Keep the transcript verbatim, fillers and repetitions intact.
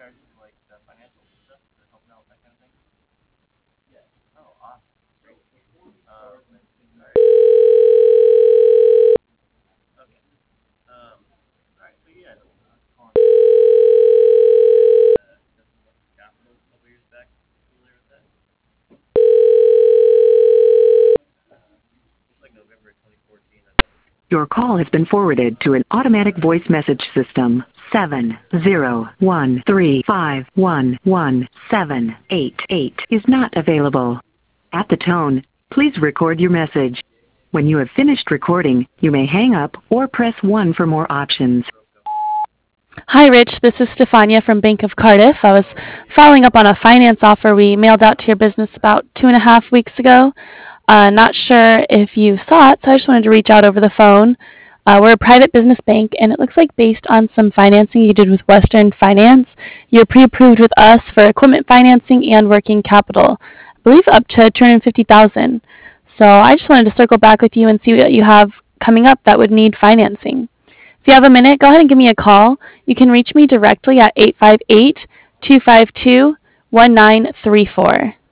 Your call has been forwarded to an automatic voice message system. Seven zero one three five one one seven eight eight is not available. At the tone, please record your message. When you have finished recording, you may hang up or press one for more options. Hi, Rich. This is Stefania from Bank of Cardiff. I was following up on a finance offer we mailed out to your business about two and a half weeks ago. Uh, not sure if you saw it, so I just wanted to reach out over the phone. Uh, we're a private business bank, and it looks like based on some financing you did with Western Finance, you're pre-approved with us for equipment financing and working capital. I believe up to two hundred fifty thousand dollars. So I just wanted to circle back with you and see what you have coming up that would need financing. If you have a minute, go ahead and give me a call. You can reach me directly at eight five eight, two five two, one nine three four.